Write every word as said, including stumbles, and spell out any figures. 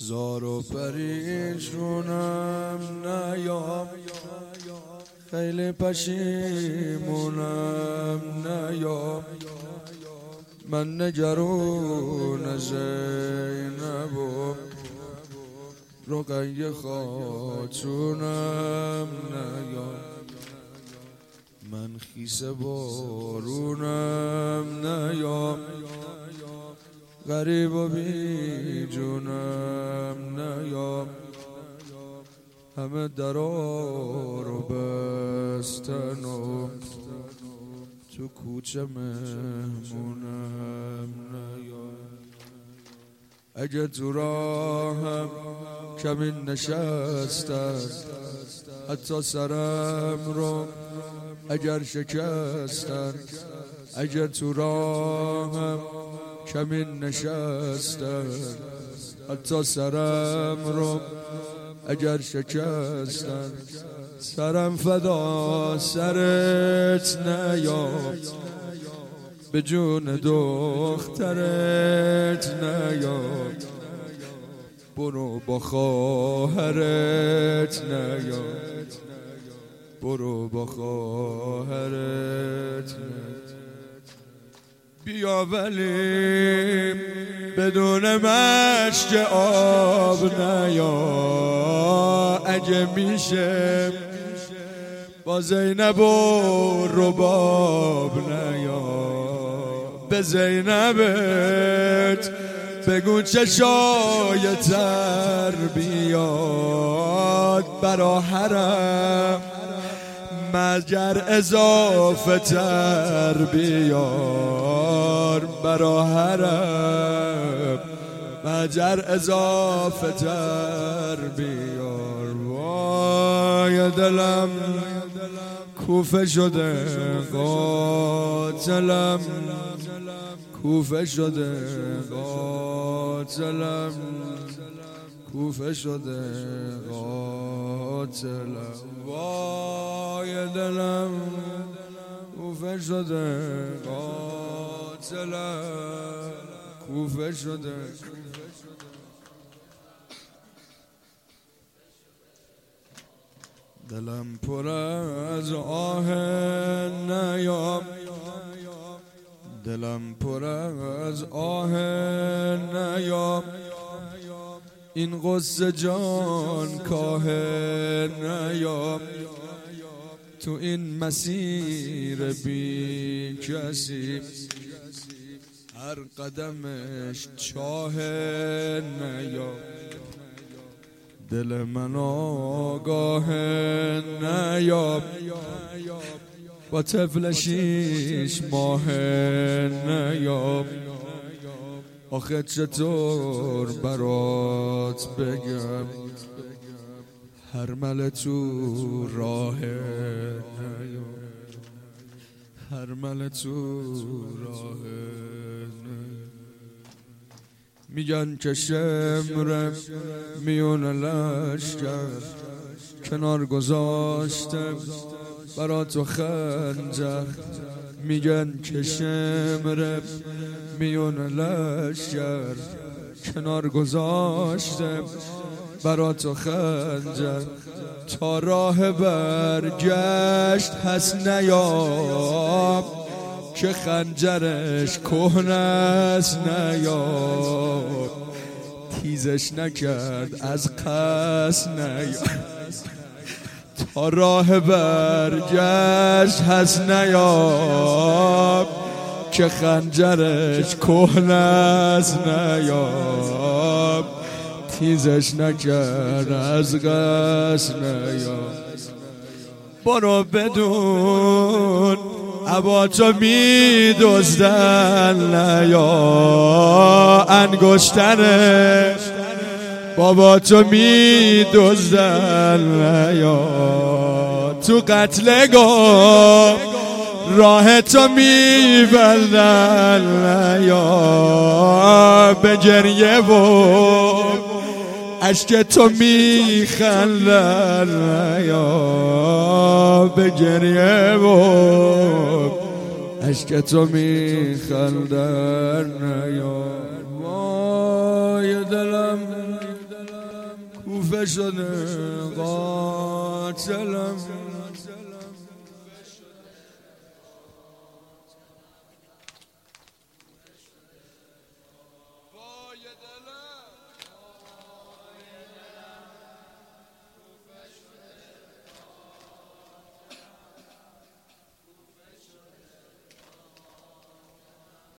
زار و پریشونم نیام، خیلی پشیمونم نیام. من نگرون زینبم، رقیه خاتونم نیام. من خیس بارونم نیام، غریب و بی جونم نیام. همه درا رو بستن و تو کوچه مهمونم نیام. اگه تو راهم کمین نشستن، حتی سرم رو اگر شکستن. اگه تو راهم کمین نشستن، حتی سرم رو اگر شکستن. سرم فدا سرت نیام، به جون دخترت نیام. برو با خواهرت نیام، برو با خواهرت نیام. بیا ولی بدون مشک آب نیا، اگه میشه با زینب و رباب نیا. به زینبت بگو چشای تر بیاد، برا حرم مگر اضافه تر بیار. برا حرم مگر اضافه تر بیار. وای دلم کوفه شده قاتلم، کوفه شده قاتلم، کوفه شده قاتلم. وای دلم کوفه شده قاتلم، کوفه شده. دلم پر از آه نیام، دلم پر از آه نیام. این قصه جان کاه نیام، تو این مسیر بی کسی هر قدمش چاه نیام. دل من آگاه نیام، با طفل شیش ماه نیام. آخه چطور برات بگم، هر مل تو راه نیام، هر مل تو راه نیام. میگن که شمرم میون لشکر، کنار گذاشتم برا تو خنجر. میگن که شمرم میون لشکر، کنار گذاشتم برا تو خنجر. تا راه برگشت هست نیام، که خنجرش کهنه است نیام. تیزش نکرد از قصد نیام، تا راه برگشت هست نیام. که خنجرش کهنه است نیام. تیزش نکرد از قصد نیام. برو بدون ابا تو می دزدن نیا، انگشتره بابا تو می دزدن نیا. تو قتلگاه راه تو می بلدن نیا. به گریه و اشک تو می خندن نیا. به گریه و اشک تو می خندن نیا. وای دلم خلیفه شده قاتلم